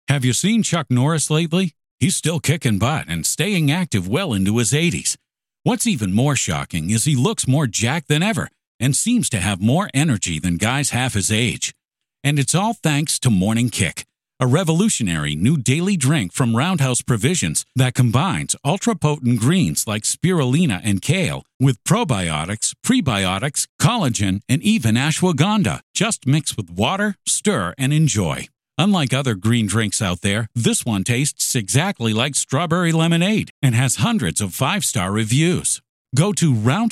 Have you seen Chuck Norris lately? He's still kicking butt and staying active well into his 80s. What's even more shocking is he looks more jacked than ever and seems to have more energy than guys half his age. And it's all thanks to Morning Kick, a revolutionary new daily drink from Roundhouse Provisions that combines ultra-potent greens like spirulina and kale with probiotics, prebiotics, collagen, and even ashwagandha. Just mix with water, stir, and enjoy. Unlike other green drinks out there, this one tastes exactly like strawberry lemonade and has hundreds of 5-star reviews. Go to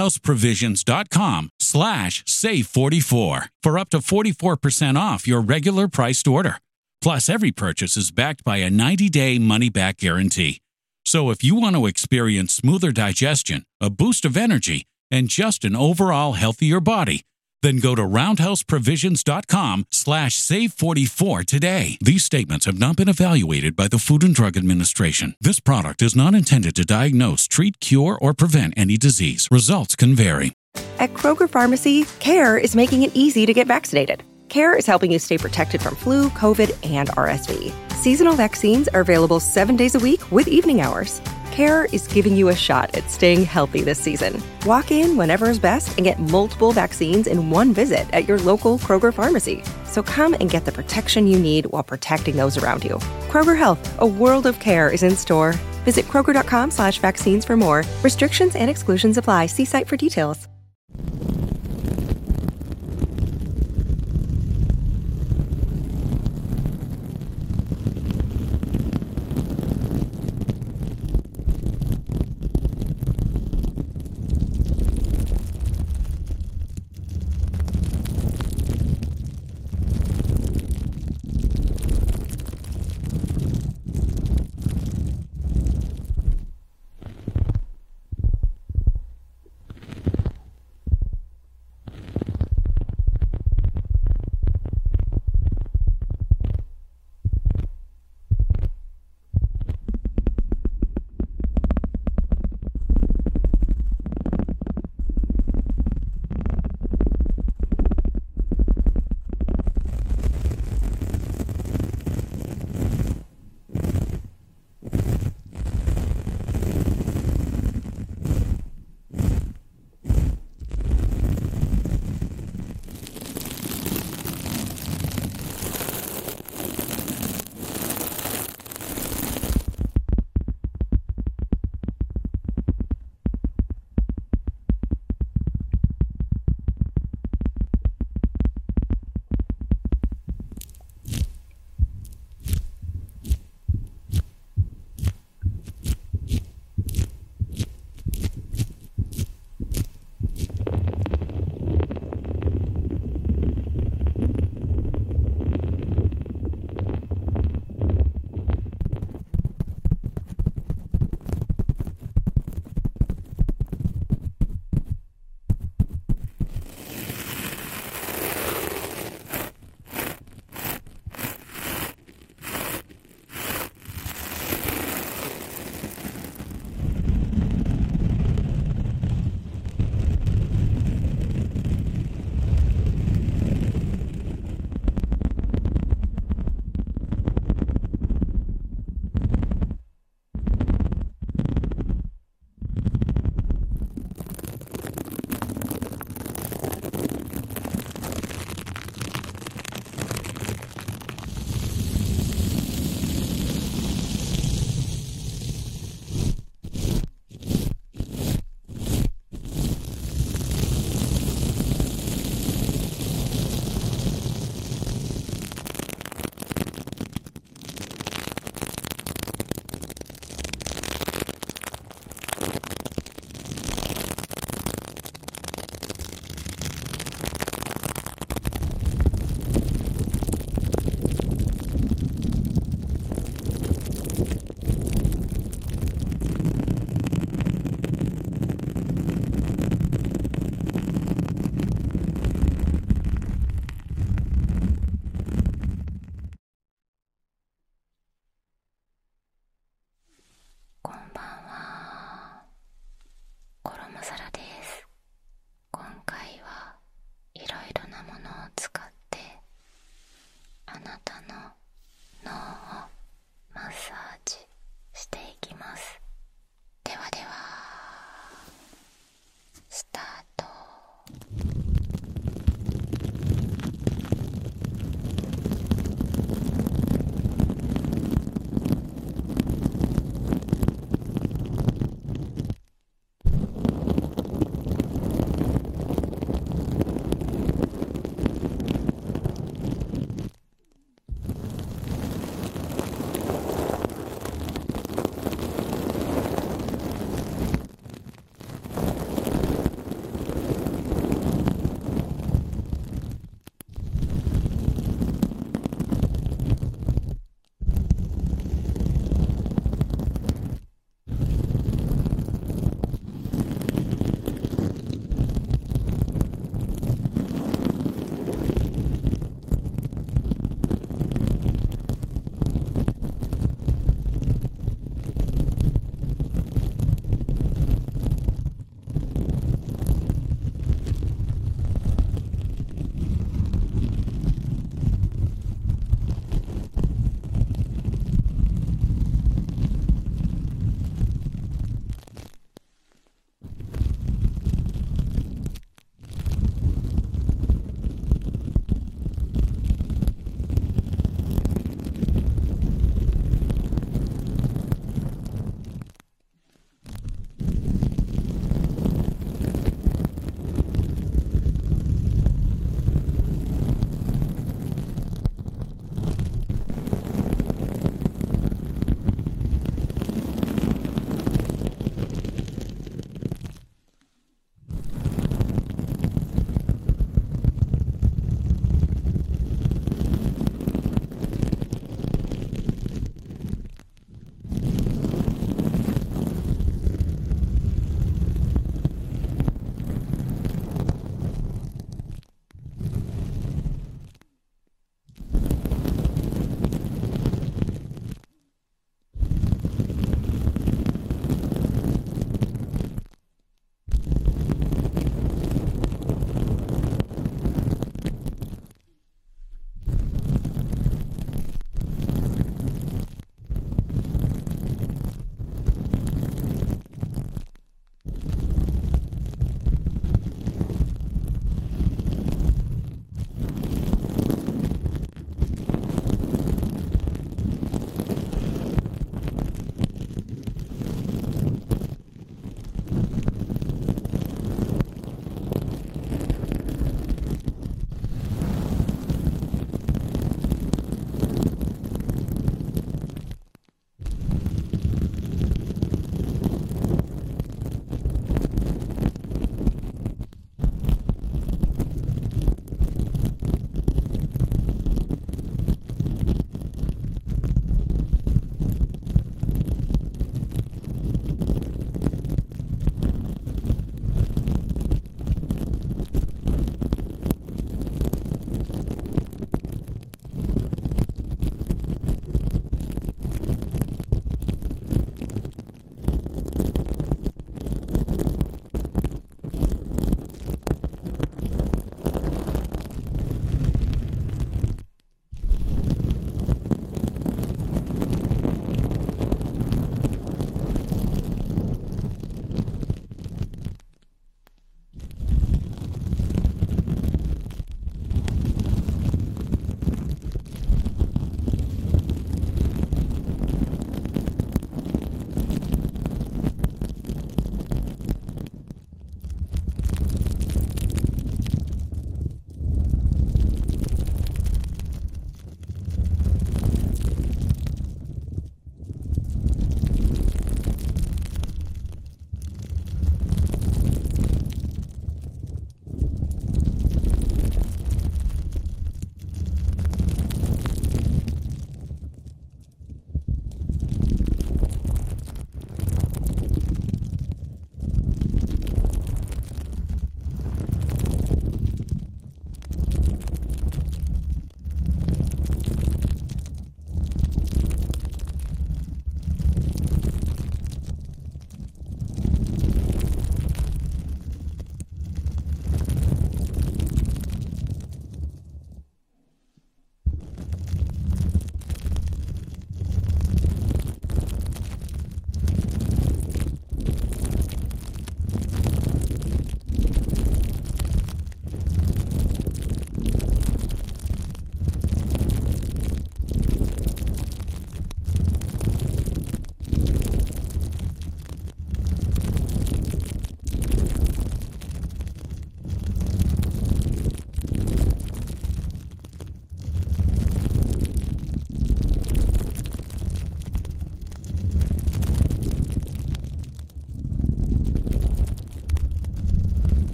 roundhouseprovisions.com/save44 for up to 44% off your regular priced order. Plus, every purchase is backed by a 90-day money-back guarantee. So if you want to experience smoother digestion, a boost of energy, and just an overall healthier body, then go to roundhouseprovisions.com/save44 today. These statements have not been evaluated by the Food and Drug Administration. This product is not intended to diagnose, treat, cure, or prevent any disease. Results can vary. At Kroger Pharmacy, CARE is making it easy to get vaccinated. CARE is helping you stay protected from flu, COVID, and RSV. Seasonal vaccines are available 7 days a week with evening hours. CARE is giving you a shot at staying healthy this season. Walk in whenever is best and get multiple vaccines in one visit at your local Kroger pharmacy. So come and get the protection you need while protecting those around you. Kroger Health, a world of care is in store. Visit Kroger.com/vaccines for more. Restrictions and exclusions apply. See site for details.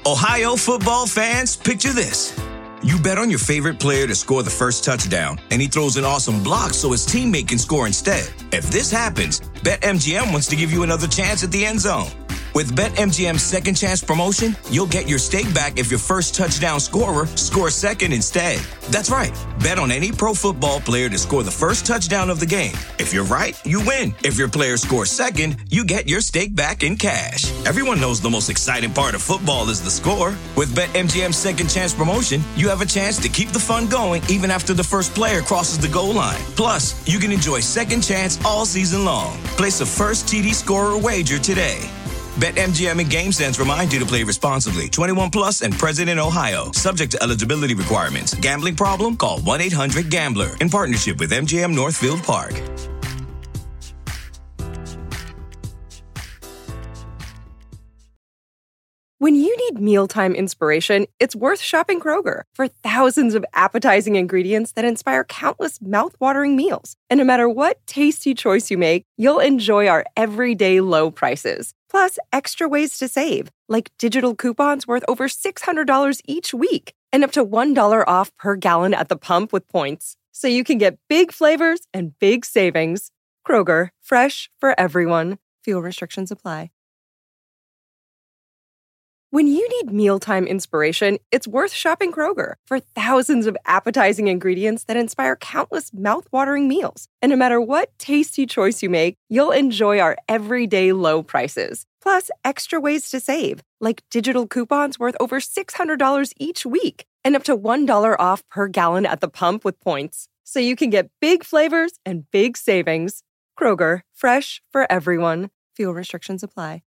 Ohio football fans, picture this. You bet on your favorite player to score the first touchdown, and he throws an awesome block so his teammate can score instead. If this happens, BetMGM wants to give you another chance at the end zone. With BetMGM's second chance promotion, you'll get your stake back if your first touchdown scorer scores second instead. That's right. Bet on any pro football player to score the first touchdown of the game. If you're right, you win. If your player scores second, you get your stake back in cash. Everyone knows the most exciting part of football is the score. With BetMGM's second chance promotion, you have a chance to keep the fun going even after the first player crosses the goal line. Plus, you can enjoy second chance all season long. Place a first TD scorer wager today. BetMGM and GameSense remind you to play responsibly. 21 plus and present in Ohio. Subject to eligibility requirements. Gambling problem? Call 1-800-GAMBLER. In partnership with MGM Northfield Park. When you need mealtime inspiration, it's worth shopping Kroger for thousands of appetizing ingredients that inspire countless mouth-watering meals. And no matter what tasty choice you make, you'll enjoy our everyday low prices. Plus, extra ways to save, like digital coupons worth over $600 each week and up to $1 off per gallon at the pump with points. So you can get big flavors and big savings. Kroger, fresh for everyone. Fuel restrictions apply. When you need mealtime inspiration, it's worth shopping Kroger for thousands of appetizing ingredients that inspire countless mouth-watering meals. And no matter what tasty choice you make, you'll enjoy our everyday low prices. Plus, extra ways to save, like digital coupons worth over $600 each week and up to $1 off per gallon at the pump with points. So you can get big flavors and big savings. Kroger, fresh for everyone. Fuel restrictions apply.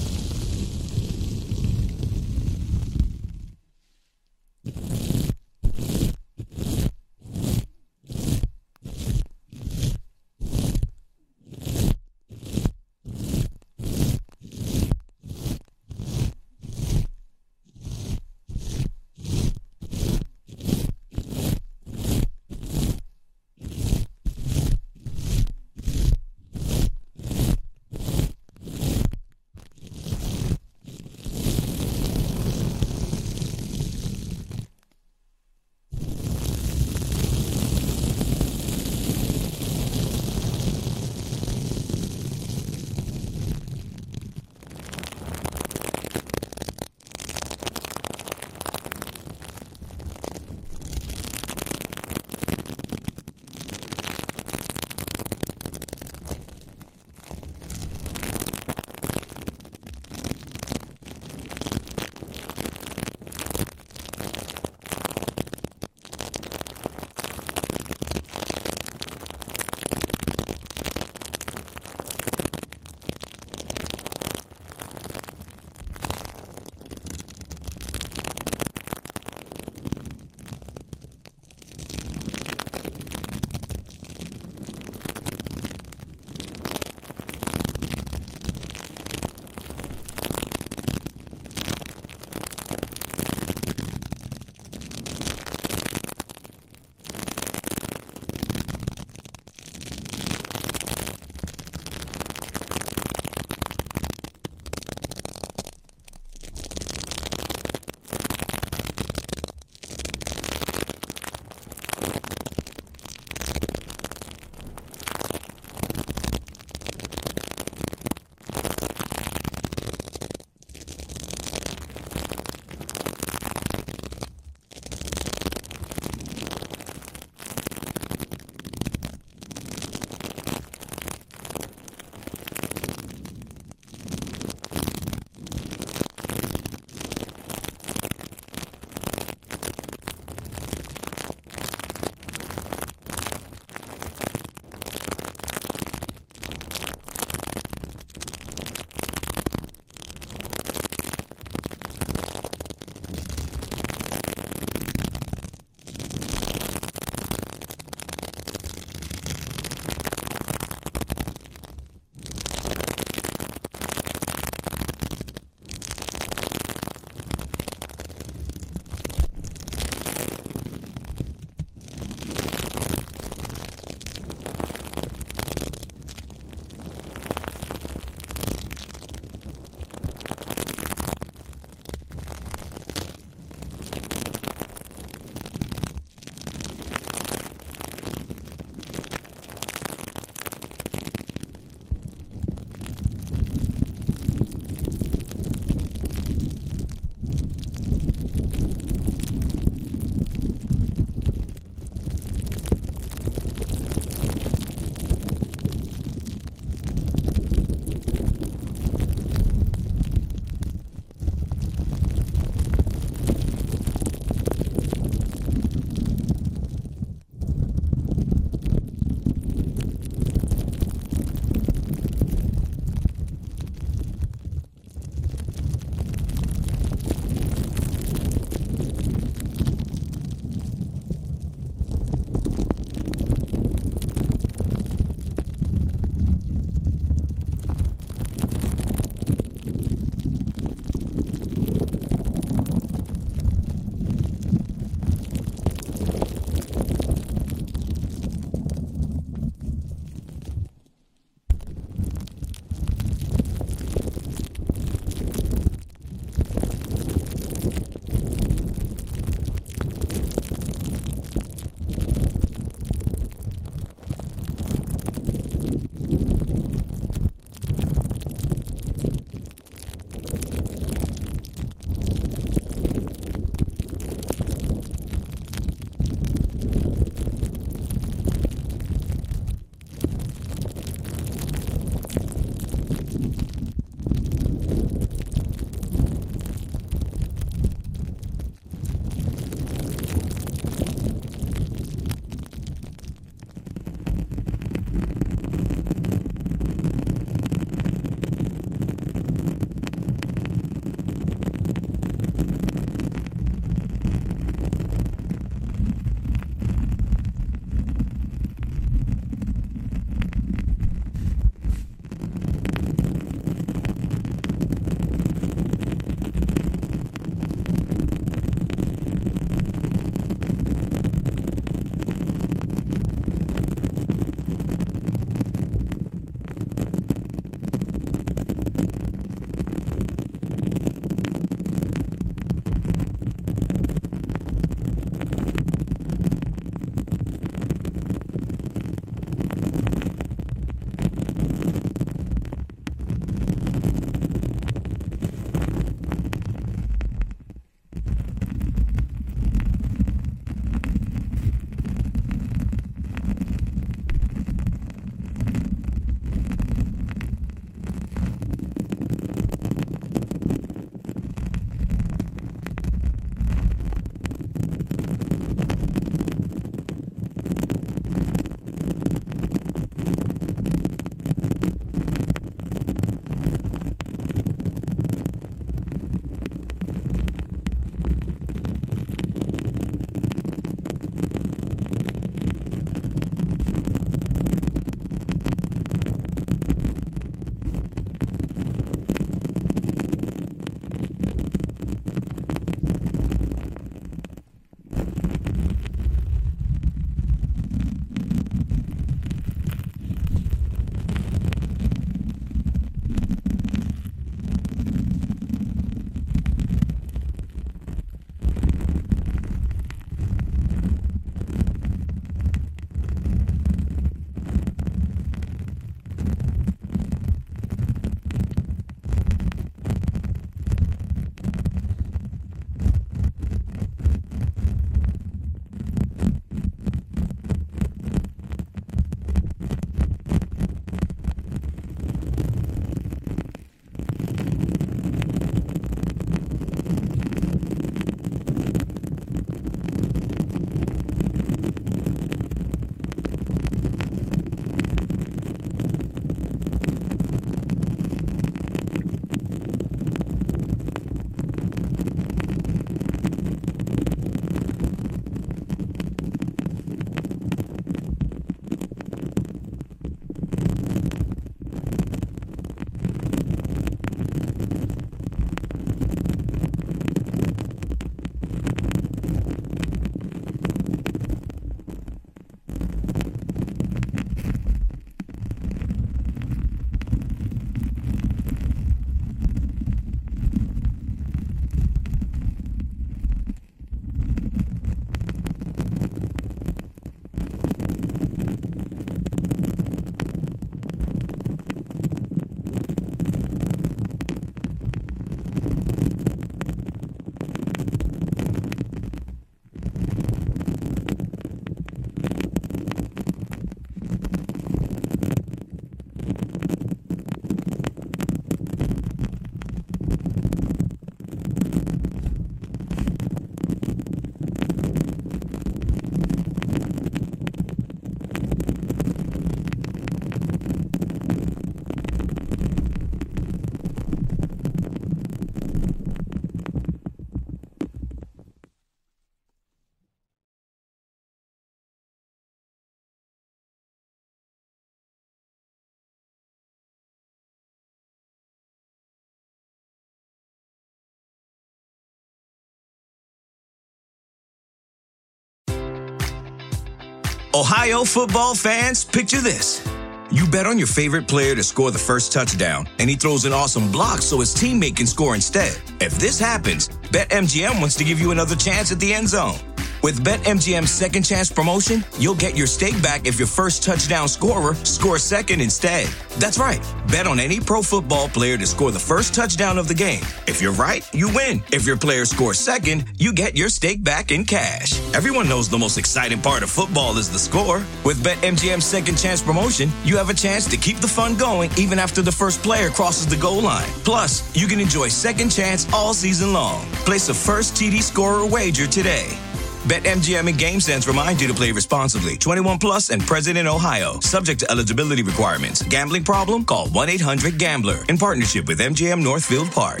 Ohio football fans, picture this. You bet on your favorite player to score the first touchdown, and he throws an awesome block so his teammate can score instead. If this happens, BetMGM wants to give you another chance at the end zone. With BetMGM's second chance promotion, you'll get your stake back if your first touchdown scorer scores second instead. That's right. Bet on any pro football player to score the first touchdown of the game. If you're right, you win. If your player scores second, you get your stake back in cash. Everyone knows the most exciting part of football is the score. With BetMGM's second chance promotion, you have a chance to keep the fun going even after the first player crosses the goal line. Plus, you can enjoy second chance all season long. Place a first TD scorer wager today. BetMGM and GameSense remind you to play responsibly. 21 plus and present in Ohio. Subject to eligibility requirements. Gambling problem? Call 1-800-GAMBLER. In partnership with MGM Northfield Park.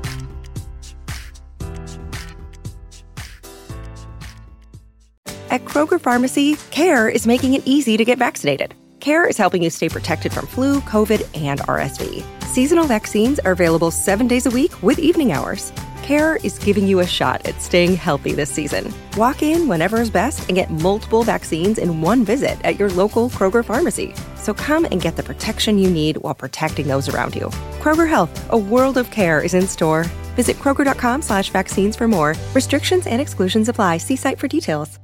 At Kroger Pharmacy, CARE is making it easy to get vaccinated. CARE is helping you stay protected from flu, COVID, and RSV. Seasonal vaccines are available 7 days a week with evening hours. CARE is giving you a shot at staying healthy this season. Walk in whenever is best and get multiple vaccines in one visit at your local Kroger pharmacy. So come and get the protection you need while protecting those around you. Kroger Health, a world of care is in store. Visit Kroger.com/vaccines for more. Restrictions and exclusions apply. See site for details.